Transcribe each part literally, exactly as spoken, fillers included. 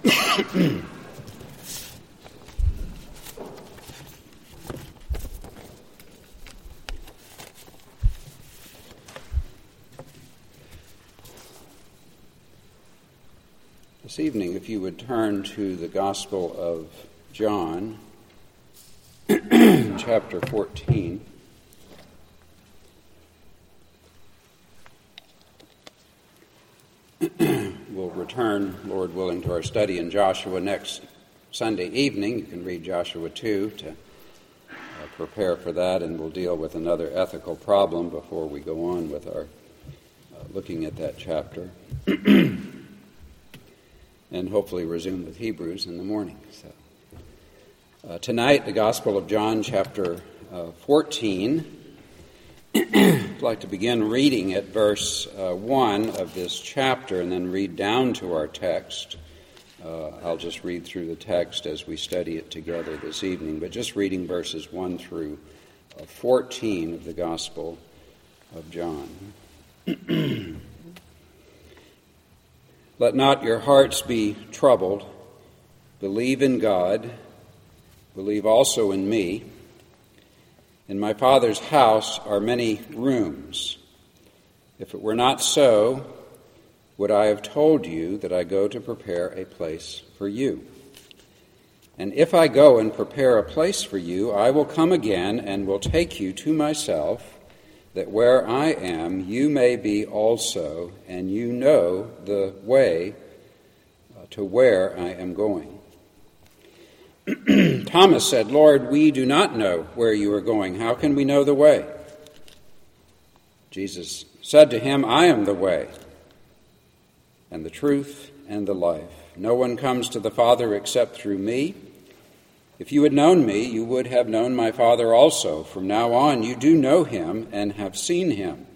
This evening, if you would turn to the Gospel of John, chapter fourteen. We'll return, Lord willing, to our study in Joshua next Sunday evening. You can read Joshua two to uh, prepare for that, and we'll deal with another ethical problem before we go on with our uh, looking at that chapter. And hopefully resume with Hebrews in the morning. So, uh, tonight, the Gospel of John, chapter uh, fourteen. I'd like to begin reading at verse uh, one of this chapter and then read down to our text. Uh, I'll just read through the text as we study it together this evening, but just reading verses one through uh, fourteen of the Gospel of John. Let not your hearts be troubled. Believe in God. Believe also in me. In my Father's house are many rooms. If it were not so, would I have told you that I go to prepare a place for you? And if I go and prepare a place for you, I will come again and will take you to myself, that where I am, you may be also, and you know the way uh, to where I am going. Thomas said, Lord, we do not know where you are going. How can we know the way? Jesus said to him, I am the way, and the truth, and the life. No one comes to the Father except through me. If you had known me, you would have known my Father also. From now on, you do know him and have seen him.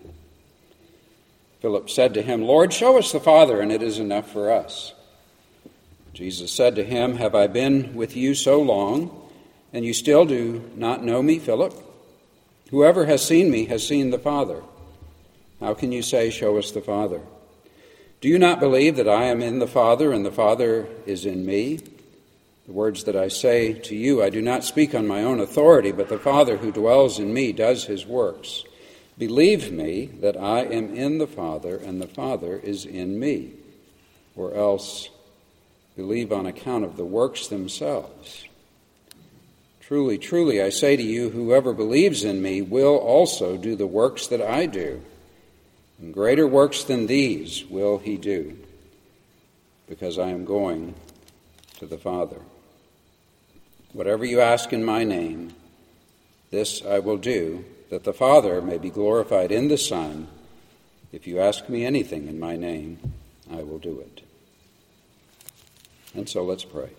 Philip said to him, Lord, show us the Father, and it is enough for us. Jesus said to him, Have I been with you so long, and you still do not know me, Philip? Whoever has seen me has seen the Father. How can you say, Show us the Father? Do you not believe that I am in the Father, and the Father is in me? The words that I say to you, I do not speak on my own authority, but the Father who dwells in me does his works. Believe me that I am in the Father, and the Father is in me, or else believe on account of the works themselves. Truly, truly, I say to you, whoever believes in me will also do the works that I do, and greater works than these will he do, because I am going to the Father. Whatever you ask in my name, this I will do, that the Father may be glorified in the Son. If you ask me anything in my name, I will do it. And so let's pray.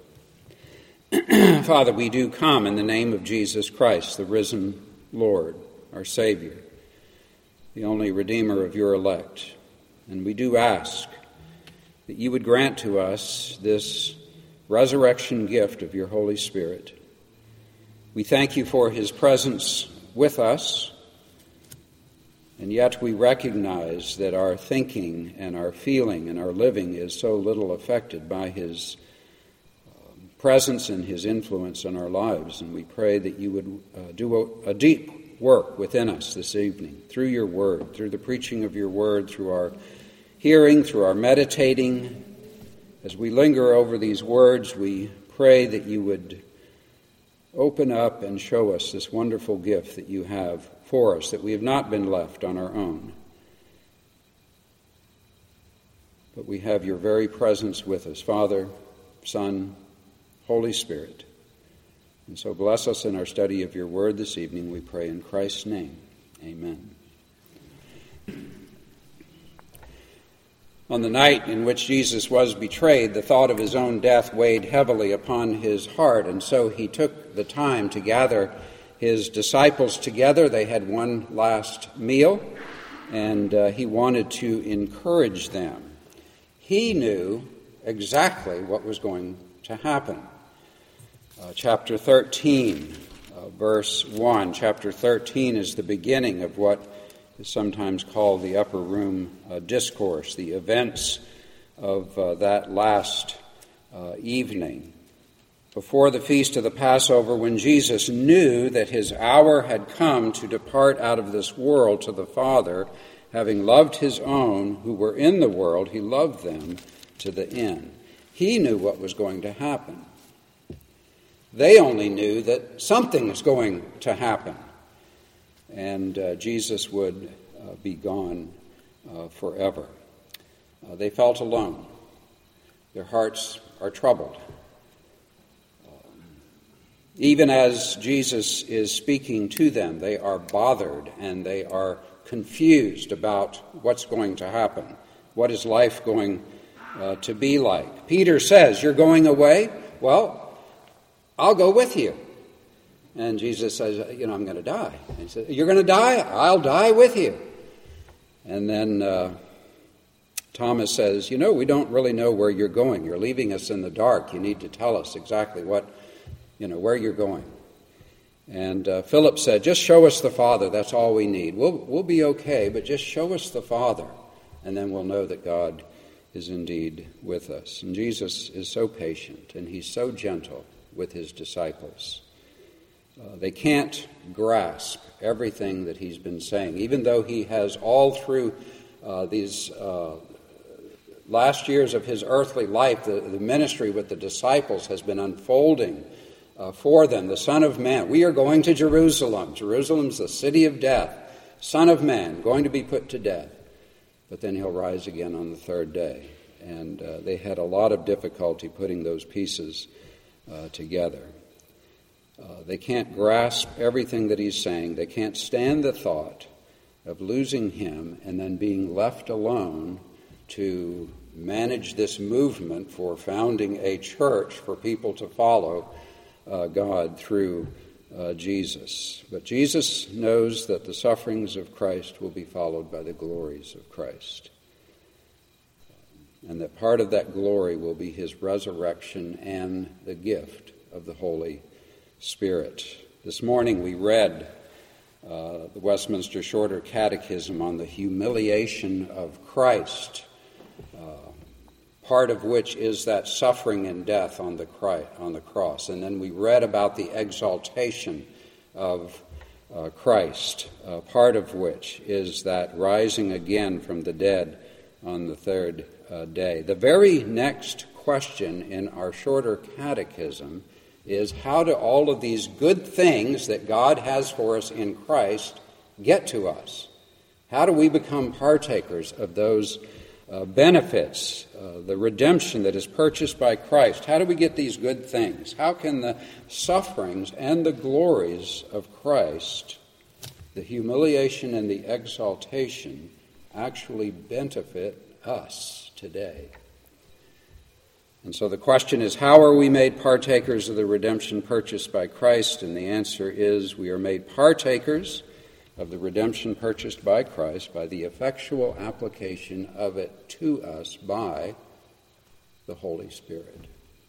Father, we do come in the name of Jesus Christ, the risen Lord, our Savior, the only Redeemer of your elect. And we do ask that you would grant to us this resurrection gift of your Holy Spirit. We thank you for his presence with us, and yet we recognize that our thinking and our feeling and our living is so little affected by his um, presence and his influence in our lives. And we pray that you would uh, do a, a deep work within us this evening through your word, through the preaching of your word, through our hearing, through our meditating. As we linger over these words, we pray that you would open up and show us this wonderful gift that you have for us, that we have not been left on our own, but we have your very presence with us, Father, Son, Holy Spirit. And so bless us in our study of your word this evening, we pray in Christ's name. Amen. On the night in which Jesus was betrayed, the thought of his own death weighed heavily upon his heart, and so he took the time to gather his disciples together. They had one last meal, and uh, he wanted to encourage them. He knew exactly what was going to happen. Uh, chapter thirteen, uh, verse one. Chapter thirteen is the beginning of what is sometimes called the upper room uh, discourse, the events of uh, that last uh, evening before the feast of the Passover, when Jesus knew that his hour had come to depart out of this world to the Father, having loved his own who were in the world, he loved them to the end. He knew what was going to happen. They only knew that something was going to happen, and uh, Jesus would uh, be gone uh, forever. Uh, they felt alone. Their hearts are troubled. Even as Jesus is speaking to them, they are bothered and they are confused about what's going to happen. What is life going uh, to be like? Peter says, "You're going away? Well, I'll go with you." And Jesus says, "You know, I'm going to die." And he says, "You're going to die? I'll die with you." And then uh, Thomas says, "You know, we don't really know where you're going. You're leaving us in the dark. You need to tell us exactly what you know, where you're going." And uh, Philip said, "Just show us the Father. That's all we need. We'll, we'll be okay, but just show us the Father, and then we'll know that God is indeed with us." And Jesus is so patient, and he's so gentle with his disciples. Uh, they can't grasp everything that he's been saying, even though he has all through uh, these uh, last years of his earthly life, the, the ministry with the disciples has been unfolding Uh, for them. The Son of Man, we are going to Jerusalem. Jerusalem's the city of death. Son of Man, going to be put to death. But then he'll rise again on the third day. And uh, they had a lot of difficulty putting those pieces uh, together. Uh, they can't grasp everything that he's saying. They can't stand the thought of losing him and then being left alone to manage this movement for founding a church for people to follow Uh, God through uh, Jesus. But Jesus knows that the sufferings of Christ will be followed by the glories of Christ. And that part of that glory will be his resurrection and the gift of the Holy Spirit. This morning we read uh, the Westminster Shorter Catechism on the humiliation of Christ, uh, part of which is that suffering and death on the on the cross. And then we read about the exaltation of uh, Christ, uh, part of which is that rising again from the dead on the third uh, day. The very next question in our shorter catechism is, how do all of these good things that God has for us in Christ get to us? How do we become partakers of those Uh, benefits, uh, the redemption that is purchased by Christ? How do we get these good things? How can the sufferings and the glories of Christ, the humiliation and the exaltation, actually benefit us today? And so the question is, how are we made partakers of the redemption purchased by Christ? And the answer is, we are made partakers of the redemption purchased by Christ by the effectual application of it to us by the Holy Spirit.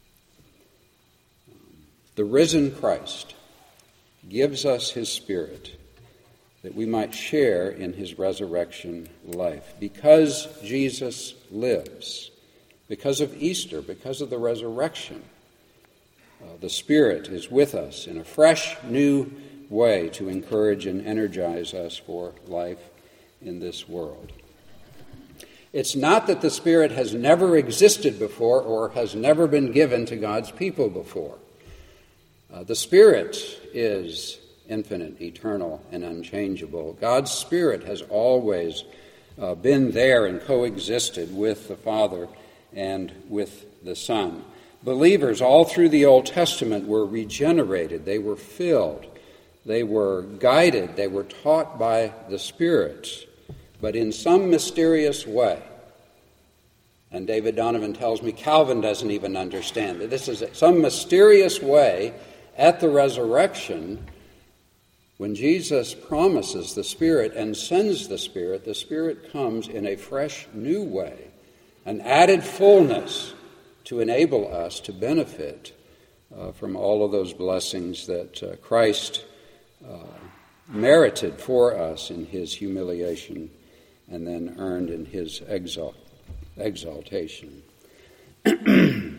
The risen Christ gives us his Spirit that we might share in his resurrection life. Because Jesus lives, because of Easter, because of the resurrection, uh, the Spirit is with us in a fresh, new way to encourage and energize us for life in this world. It's not that the Spirit has never existed before or has never been given to God's people before. Uh, the Spirit is infinite, eternal, and unchangeable. God's Spirit has always uh, been there and coexisted with the Father and with the Son. Believers all through the Old Testament were regenerated. They were filled. They were guided, they were taught by the Spirit, but in some mysterious way. And David Donovan tells me Calvin doesn't even understand that this is some mysterious way at the resurrection. When Jesus promises the Spirit and sends the Spirit, the Spirit comes in a fresh, new way, an added fullness to enable us to benefit uh, from all of those blessings that uh, Christ uh, merited for us in his humiliation and then earned in his exalt- exaltation.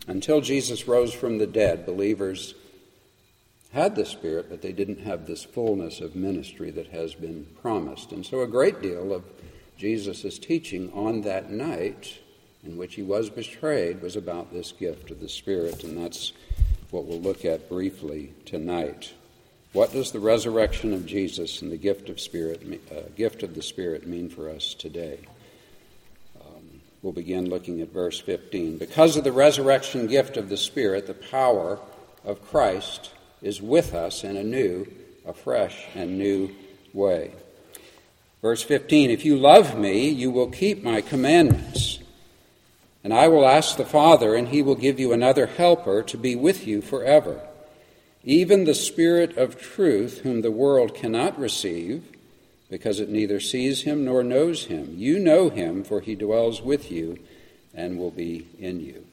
Until Jesus rose from the dead, believers had the Spirit, but they didn't have this fullness of ministry that has been promised. And so a great deal of Jesus' teaching on that night in which he was betrayed was about this gift of the Spirit, and that's what we'll look at briefly tonight. What does the resurrection of Jesus and the gift of Spirit, uh, gift of the Spirit mean for us today? Um, we'll begin looking at verse fifteen. Because of the resurrection gift of the Spirit, the power of Christ is with us in a new, a fresh and new way. Verse fifteen, if you love me, you will keep my commandments. And I will ask the Father, and he will give you another helper to be with you forever, even the Spirit of truth, whom the world cannot receive, because it neither sees him nor knows him. You know him, for he dwells with you and will be in you.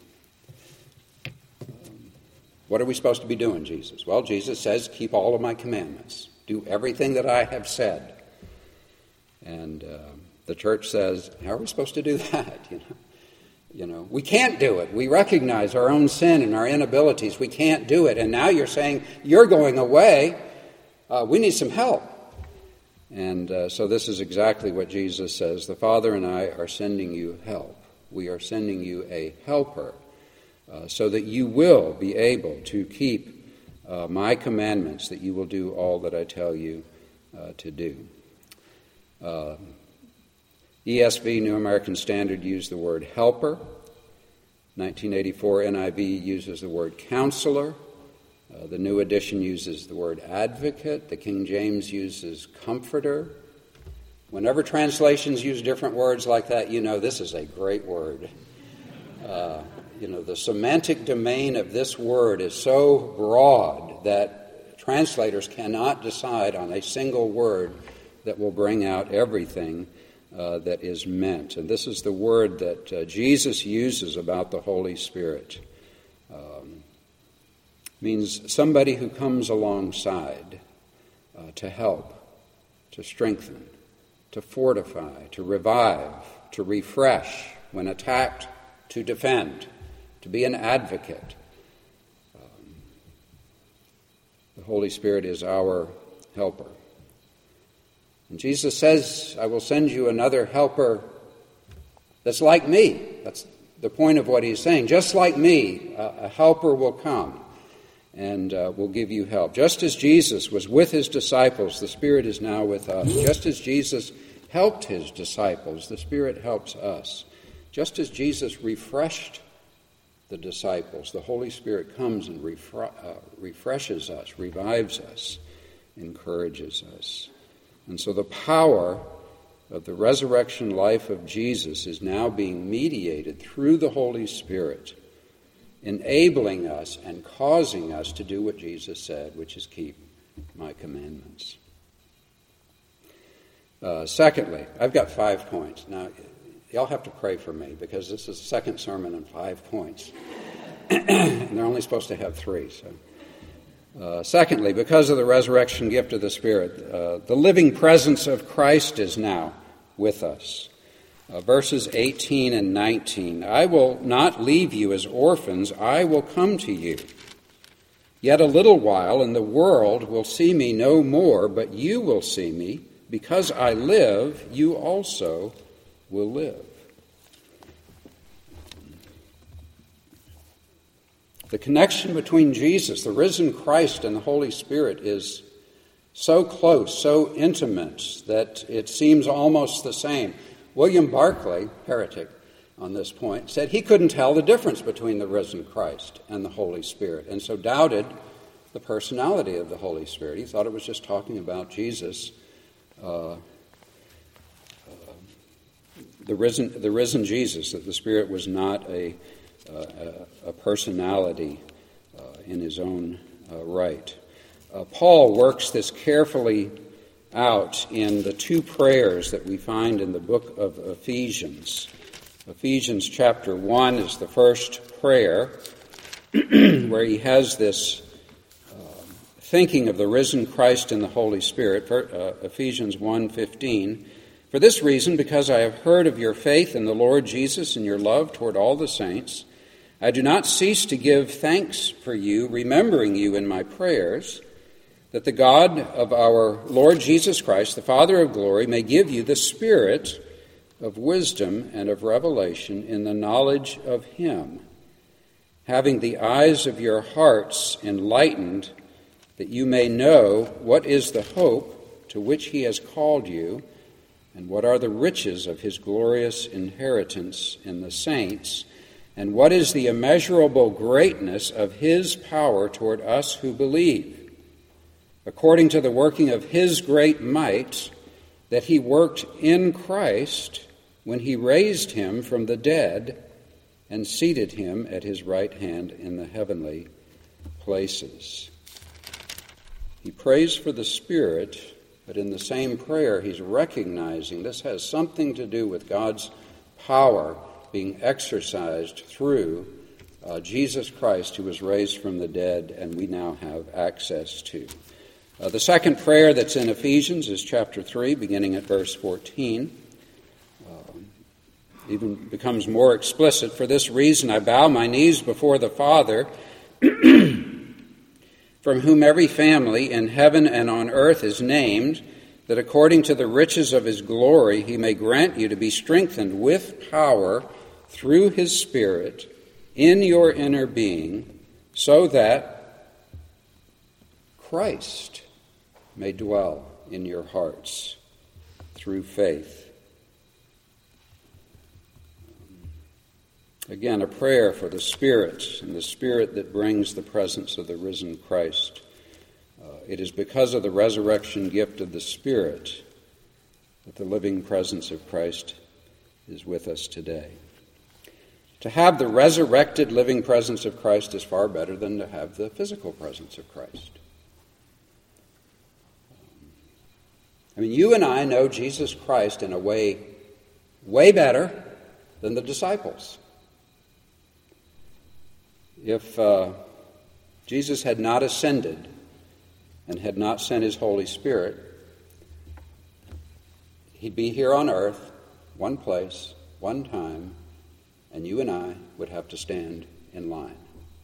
What are we supposed to be doing, Jesus? Well, Jesus says, keep all of my commandments. Do everything that I have said. And uh, the church says, how are we supposed to do that? You know, you know, we can't do it. We recognize our own sin and our inabilities. We can't do it. And now you're saying, you're going away. Uh, we need some help. And uh, so this is exactly what Jesus says. The Father and I are sending you help. We are sending you a helper. Uh, so that you will be able to keep uh, my commandments, that you will do all that I tell you uh, to do. Uh, E S V, New American Standard, used the word helper. nineteen eighty-four N I V uses the word counselor. Uh, the New Edition uses the word advocate. The King James uses comforter. Whenever translations use different words like that, you know this is a great word. Uh, You know, the semantic domain of this word is so broad that translators cannot decide on a single word that will bring out everything uh, that is meant. And this is the word that uh, Jesus uses about the Holy Spirit. Um, means somebody who comes alongside uh, to help, to strengthen, to fortify, to revive, to refresh, when attacked, to defend, to be an advocate. Um, the Holy Spirit is our helper. And Jesus says, I will send you another helper that's like me. That's the point of what he's saying. Just like me, a, a helper will come and uh, will give you help. Just as Jesus was with his disciples, the Spirit is now with us. Just as Jesus helped his disciples, the Spirit helps us. Just as Jesus refreshed the disciples, the Holy Spirit comes and refre- uh, refreshes us, revives us, encourages us. And so the power of the resurrection life of Jesus is now being mediated through the Holy Spirit, enabling us and causing us to do what Jesus said, which is keep my commandments. Uh, secondly, I've got five points. Now, y'all have to pray for me because this is the second sermon in five points. And they're only supposed to have three. So, uh, secondly, because of the resurrection gift of the Spirit, uh, the living presence of Christ is now with us. Uh, verses eighteen and nineteen, I will not leave you as orphans, I will come to you. Yet a little while, and the world will see me no more, but you will see me. Because I live, you also will live. The connection between Jesus, the risen Christ, and the Holy Spirit is so close, so intimate, that it seems almost the same. William Barclay, heretic on this point, said he couldn't tell the difference between the risen Christ and the Holy Spirit, and so doubted the personality of the Holy Spirit. He thought it was just talking about Jesus, uh, uh, the risen, the risen Jesus, that the Spirit was not a Uh, a, a personality uh, in his own uh, right. Uh, Paul works this carefully out in the two prayers that we find in the book of Ephesians. Ephesians chapter one is the first prayer where he has this uh, thinking of the risen Christ and the Holy Spirit. For, uh, Ephesians one fifteen. For this reason, because I have heard of your faith in the Lord Jesus and your love toward all the saints, I do not cease to give thanks for you, remembering you in my prayers, that the God of our Lord Jesus Christ, the Father of glory, may give you the spirit of wisdom and of revelation in the knowledge of him, having the eyes of your hearts enlightened, that you may know what is the hope to which he has called you, and what are the riches of his glorious inheritance in the saints, and what is the immeasurable greatness of his power toward us who believe, according to the working of his great might, that he worked in Christ when he raised him from the dead and seated him at his right hand in the heavenly places. He prays for the Spirit, but in the same prayer he's recognizing this has something to do with God's power being exercised through uh, Jesus Christ, who was raised from the dead and we now have access to. Uh, the second prayer that's in Ephesians is chapter three, beginning at verse fourteen. Uh, even becomes more explicit. For this reason I bow my knees before the Father, from whom every family in heaven and on earth is named, that according to the riches of his glory he may grant you to be strengthened with power through his Spirit in your inner being, so that Christ may dwell in your hearts through faith. Again, a prayer for the Spirit, and the Spirit that brings the presence of the risen Christ. Uh, it is because of the resurrection gift of the Spirit that the living presence of Christ is with us today. To have the resurrected living presence of Christ is far better than to have the physical presence of Christ. I mean, you and I know Jesus Christ in a way way better than the disciples. If uh, Jesus had not ascended and had not sent his Holy Spirit, he'd be here on earth, one place, one time, and you and I would have to stand in line.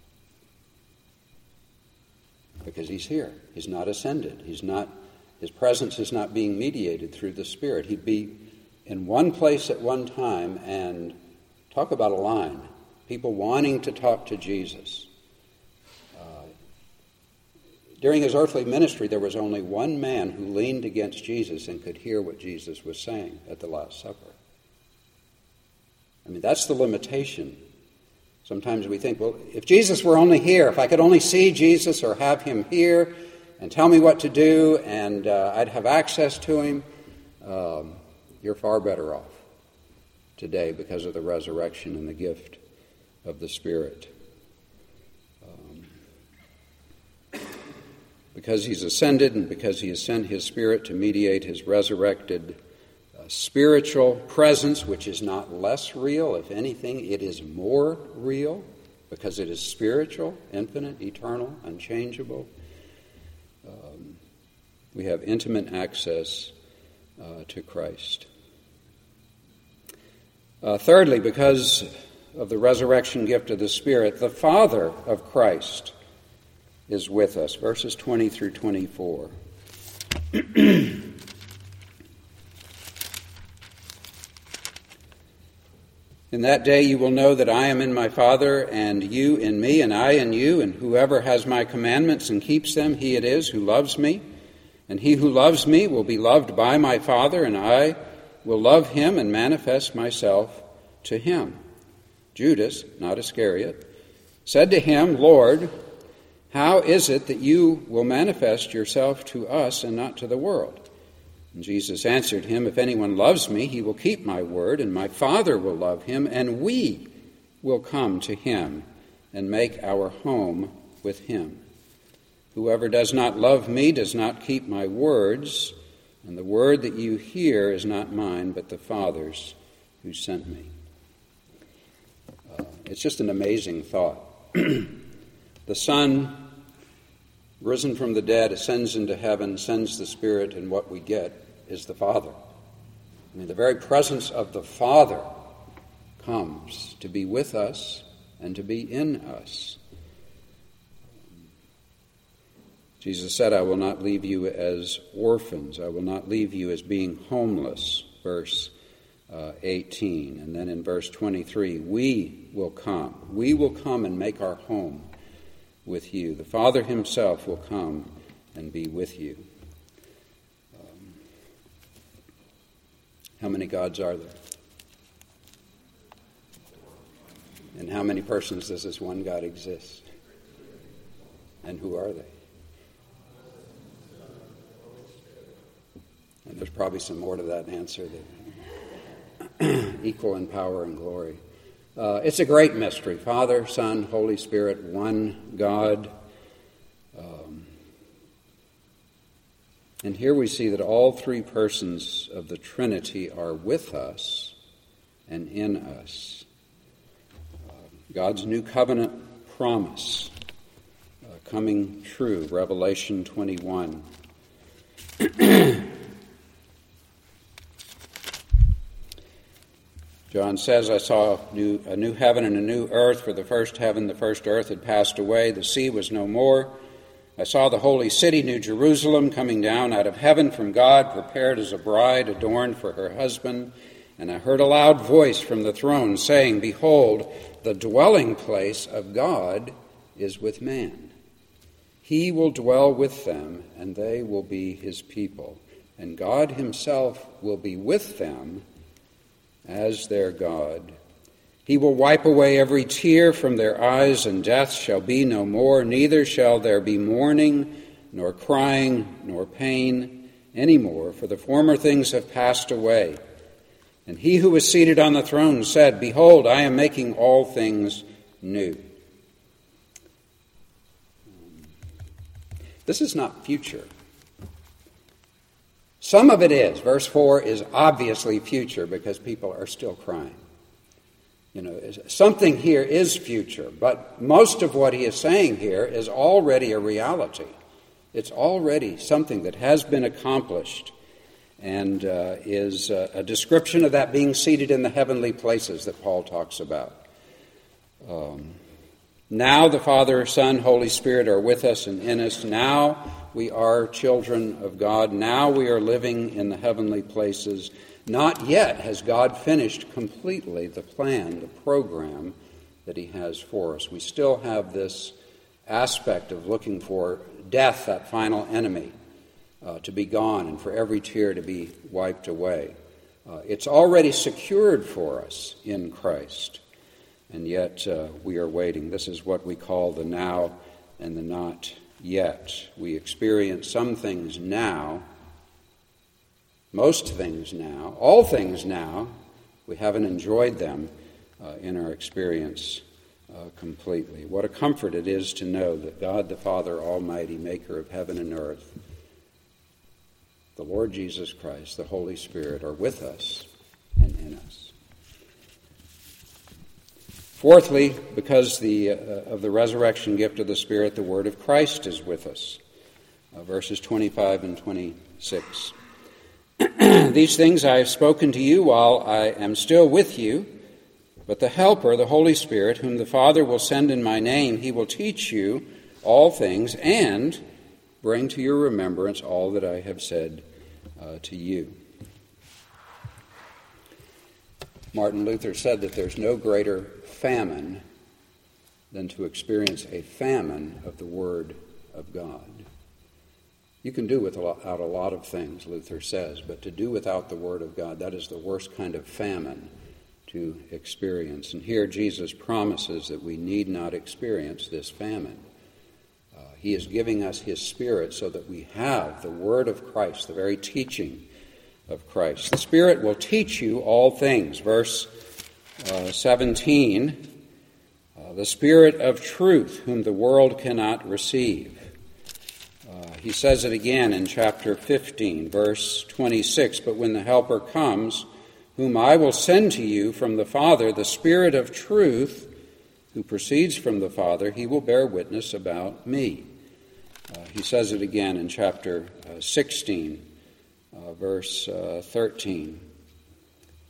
Because he's here. He's not ascended. He's not, his presence is not being mediated through the Spirit. He'd be in one place at one time, and talk about a line. People wanting to talk to Jesus. Uh, during his earthly ministry, there was only one man who leaned against Jesus and could hear what Jesus was saying at the Last Supper. I mean, that's the limitation. Sometimes we think, well, if Jesus were only here, if I could only see Jesus or have him here and tell me what to do and uh, I'd have access to him, um, you're far better off today because of the resurrection and the gift of the Spirit. Um, because he's ascended and because he has sent his Spirit to mediate his resurrected spiritual presence, which is not less real. If anything, it is more real because it is spiritual, infinite, eternal, unchangeable. Um, we have intimate access uh, to Christ. Uh, thirdly, because of the resurrection gift of the Spirit, the Father of Christ is with us. Verses twenty through twenty-four. In that day you will know that I am in my Father, and you in me, and I in you, and whoever has my commandments and keeps them, he it is who loves me. And he who loves me will be loved by my Father, and I will love him and manifest myself to him. Judas, not Iscariot, said to him, Lord, how is it that you will manifest yourself to us and not to the world? And Jesus answered him, if anyone loves me, he will keep my word, and my Father will love him, and we will come to him and make our home with him. Whoever does not love me does not keep my words, and the word that you hear is not mine, but the Father's who sent me. Uh, it's just an amazing thought. The Son, risen from the dead, ascends into heaven, sends the Spirit, and what we get is the Father. I mean, the very presence of the Father comes to be with us and to be in us. Jesus said, I will not leave you as orphans. I will not leave you as being homeless, verse uh, eighteen. And then in verse twenty-three, we will come. We will come and make our home with you. The Father himself will come and be with you. Um, how many gods are there? And how many persons does this one God exist? And who are they? And there's probably some more to that answer, that equal in power and glory. Uh, it's a great mystery. Father, Son, Holy Spirit, one God. Um, and here we see that all three persons of the Trinity are with us and in us. Uh, God's new covenant promise uh, coming true, Revelation twenty-one. John says, I saw a new, a new heaven and a new earth, for the first heaven, the first earth had passed away, the sea was no more. I saw the holy city, New Jerusalem, coming down out of heaven from God, prepared as a bride adorned for her husband. And I heard a loud voice from the throne saying, Behold, the dwelling place of God is with man. He will dwell with them, and they will be his people. And God himself will be with them as their God. He will wipe away every tear from their eyes, and death shall be no more, neither shall there be mourning, nor crying, nor pain any more, for the former things have passed away. And he who was seated on the throne said, Behold, I am making all things new. This is not future. Some of it is. Verse four is obviously future because people are still crying. You know, something here is future, but most of what he is saying here is already a reality. It's already something that has been accomplished and uh, is uh, a description of that being seated in the heavenly places that Paul talks about. Um, now the Father, Son, Holy Spirit are with us and in us. Now we are children of God. Now we are living in the heavenly places. Not yet has God finished completely the plan, the program that he has for us. We still have this aspect of looking for death, that final enemy, uh, to be gone and for every tear to be wiped away. Uh, it's already secured for us in Christ, and yet uh, we are waiting. This is what we call the now and the not yet. We experience some things now, most things now, all things now. We haven't enjoyed them uh, in our experience uh, completely. What a comfort it is to know that God the Father Almighty, maker of heaven and earth, the Lord Jesus Christ, the Holy Spirit, are with us and in us. Fourthly, because the, uh, of the resurrection gift of the Spirit, the word of Christ is with us. Uh, verses twenty-five and twenty-six. These things I have spoken to you while I am still with you, but the Helper, the Holy Spirit, whom the Father will send in my name, he will teach you all things and bring to your remembrance all that I have said uh, to you. Martin Luther said that there's no greater famine than to experience a famine of the Word of God. You can do without a lot of things, Luther says, but to do without the Word of God, that is the worst kind of famine to experience. And here Jesus promises that we need not experience this famine. Uh, he is giving us his Spirit so that we have the Word of Christ, the very teaching of Christ. The Spirit will teach you all things. Verse uh, seventeen, uh, the Spirit of truth, whom the world cannot receive. Uh, he says it again in chapter fifteen, verse twenty-six, but when the Helper comes, whom I will send to you from the Father, the Spirit of truth, who proceeds from the Father, he will bear witness about me. Uh, he says it again in chapter uh, sixteen, uh, verse uh, thirteen.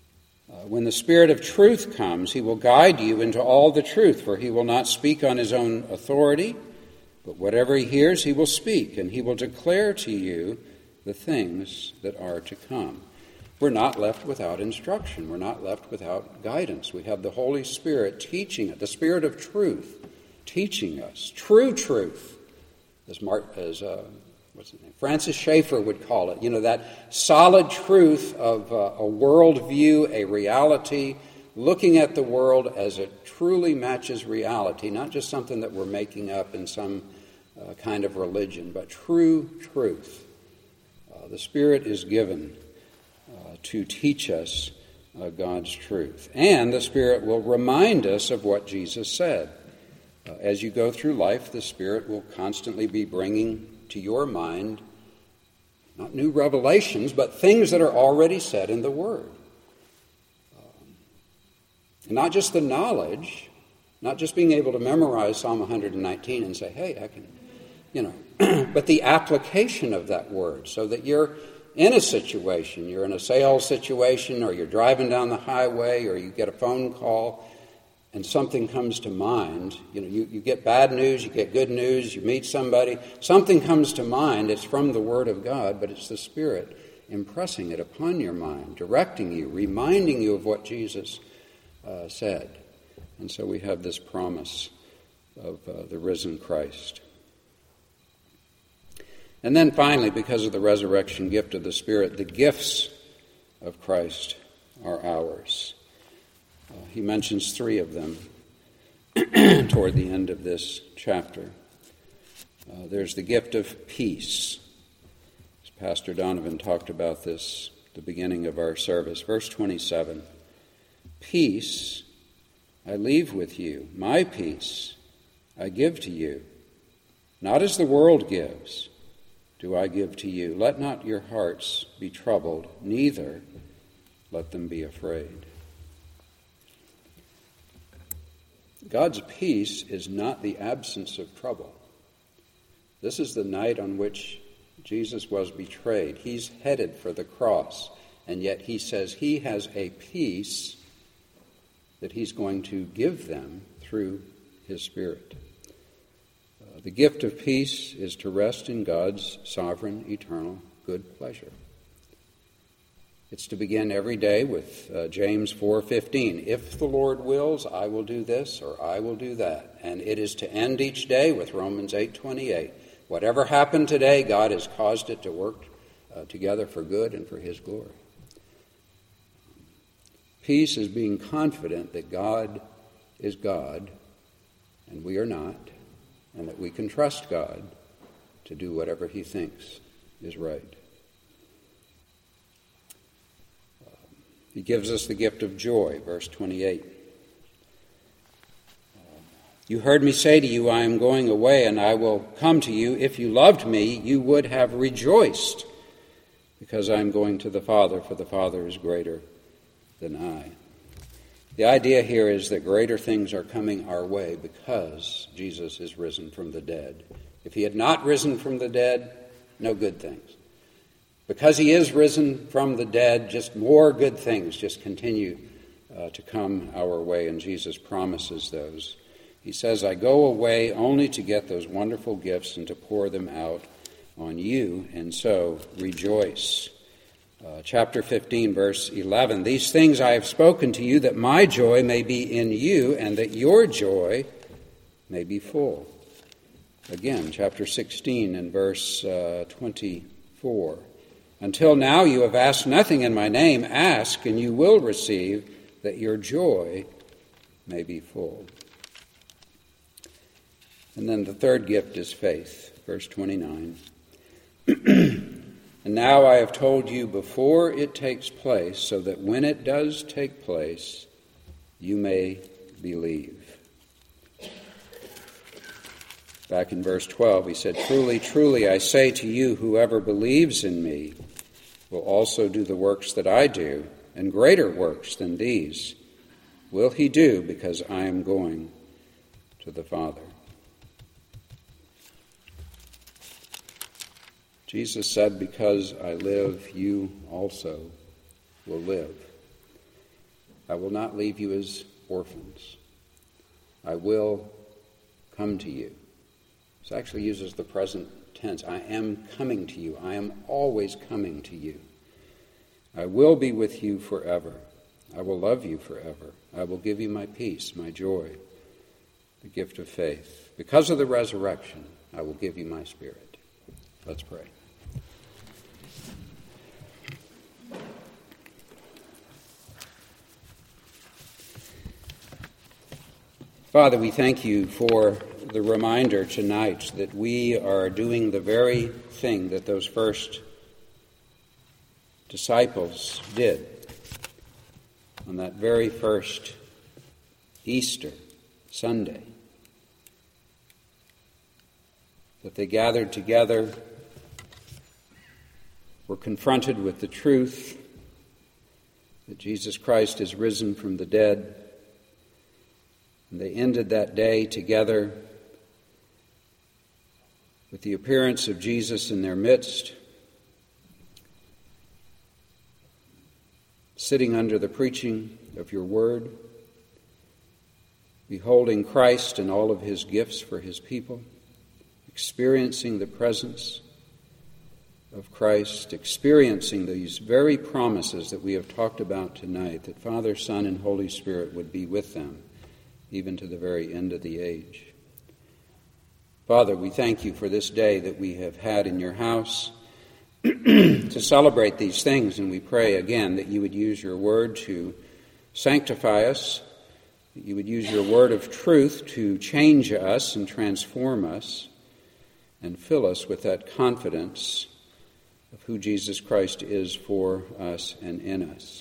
Uh, when the Spirit of truth comes, he will guide you into all the truth, for he will not speak on his own authority, but whatever he hears he will speak, and he will declare to you the things that are to come. We're not left without instruction. We're not left without guidance. We have the Holy Spirit teaching it, the Spirit of truth teaching us, true truth, as, Mark, as uh, what's his name? Francis Schaeffer would call it. You know, that solid truth of uh, a worldview, a reality, looking at the world as it truly matches reality, not just something that we're making up in some uh, kind of religion, but true truth. Uh, the Spirit is given uh, to teach us uh, God's truth. And the Spirit will remind us of what Jesus said. Uh, as you go through life, the Spirit will constantly be bringing to your mind not new revelations, but things that are already said in the Word. Um, and not just the knowledge, not just being able to memorize Psalm one nineteen and say, hey, I can, you know, but the application of that Word, so that you're in a situation, you're in a sales situation, or you're driving down the highway, or you get a phone call, and something comes to mind. You know, you, you get bad news, you get good news, you meet somebody, something comes to mind. It's from the Word of God, but it's the Spirit impressing it upon your mind, directing you, reminding you of what Jesus uh, said. And so we have this promise of uh, the risen Christ. And then finally, because of the resurrection gift of the Spirit, the gifts of Christ are ours. Uh, he mentions three of them toward the end of this chapter. Uh, there's the gift of peace. As Pastor Donovan talked about this at the beginning of our service. Verse twenty-seven, peace I leave with you, my peace I give to you. Not as the world gives, do I give to you. Let not your hearts be troubled, neither let them be afraid. God's peace is not the absence of trouble. This is the night on which Jesus was betrayed. He's headed for the cross, and yet he says he has a peace that he's going to give them through his Spirit. Uh, the gift of peace is to rest in God's sovereign, eternal, good pleasure. It's to begin every day with uh, James four fifteen. If the Lord wills, I will do this or I will do that. And it is to end each day with Romans eight twenty-eight. Whatever happened today, God has caused it to work uh, together for good and for his glory. Peace is being confident that God is God and we are not, and that we can trust God to do whatever he thinks is right. He gives us the gift of joy, verse twenty-eight. You heard me say to you, I am going away, and I will come to you. If you loved me, you would have rejoiced, because I am going to the Father, for the Father is greater than I. The idea here is that greater things are coming our way because Jesus is risen from the dead. If he had not risen from the dead, no good things. Because he is risen from the dead, just more good things just continue uh, to come our way, and Jesus promises those. He says, I go away only to get those wonderful gifts and to pour them out on you, and so rejoice. Uh, chapter fifteen, verse eleven, these things I have spoken to you, that my joy may be in you, and that your joy may be full. Again, chapter sixteen and verse uh, twenty-four. Until now you have asked nothing in my name. Ask, and you will receive, that your joy may be full. And then the third gift is faith, verse twenty-nine. And now I have told you before it takes place, so that when it does take place, you may believe. Back in verse twelve, he said, Truly, truly, I say to you, whoever believes in me will also do the works that I do, and greater works than these will he do, because I am going to the Father. Jesus said, because I live, you also will live. I will not leave you as orphans. I will come to you. This actually uses the present tense. I am coming to you. I am always coming to you. I will be with you forever. I will love you forever. I will give you my peace, my joy, the gift of faith. Because of the resurrection, I will give you my Spirit. Let's pray. Father, we thank you for the reminder tonight that we are doing the very thing that those first disciples did on that very first Easter Sunday. That they gathered together, were confronted with the truth that Jesus Christ is risen from the dead, and they ended that day together with the appearance of Jesus in their midst, sitting under the preaching of your word, beholding Christ and all of his gifts for his people, experiencing the presence of Christ, experiencing these very promises that we have talked about tonight, that Father, Son, and Holy Spirit would be with them even to the very end of the age. Father, we thank you for this day that we have had in your house to celebrate these things, and we pray again that you would use your word to sanctify us, that you would use your word of truth to change us and transform us and fill us with that confidence of who Jesus Christ is for us and in us.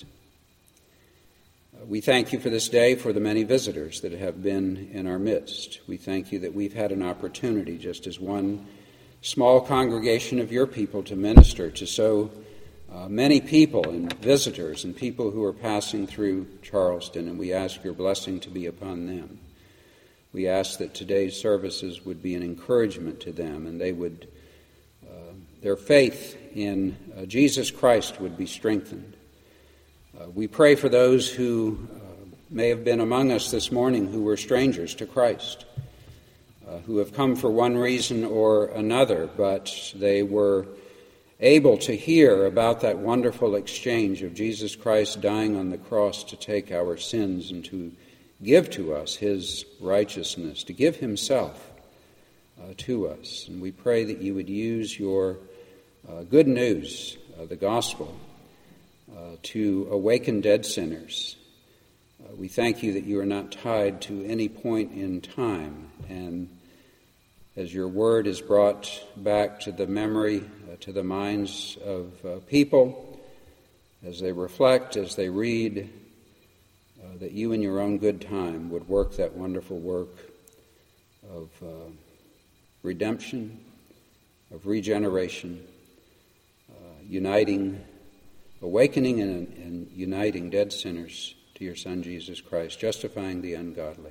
We thank you for this day, for the many visitors that have been in our midst. We thank you that we've had an opportunity, just as one small congregation of your people, to minister to so uh, many people and visitors and people who are passing through Charleston, and we ask your blessing to be upon them. We ask that today's services would be an encouragement to them, and they would, uh, their faith in uh, Jesus Christ would be strengthened. Uh, we pray for those who uh, may have been among us this morning who were strangers to Christ, uh, who have come for one reason or another, but they were able to hear about that wonderful exchange of Jesus Christ dying on the cross to take our sins and to give to us his righteousness, to give himself uh, to us. And we pray that you would use your uh, good news, uh, the gospel, Uh, to awaken dead sinners. Uh, we thank you that you are not tied to any point in time, and as your word is brought back to the memory, uh, to the minds of uh, people, as they reflect, as they read, uh, that you in your own good time would work that wonderful work of uh, redemption, of regeneration, uh, uniting awakening and, and uniting dead sinners to your Son, Jesus Christ, justifying the ungodly.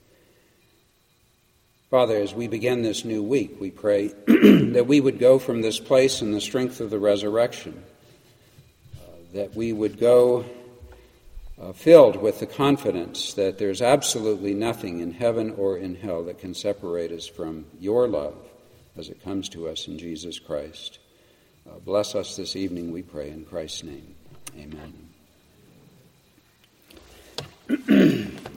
Father, as we begin this new week, we pray that we would go from this place in the strength of the resurrection, uh, that we would go uh, filled with the confidence that there's absolutely nothing in heaven or in hell that can separate us from your love as it comes to us in Jesus Christ. Uh, bless us this evening, we pray, in Christ's name. Amen.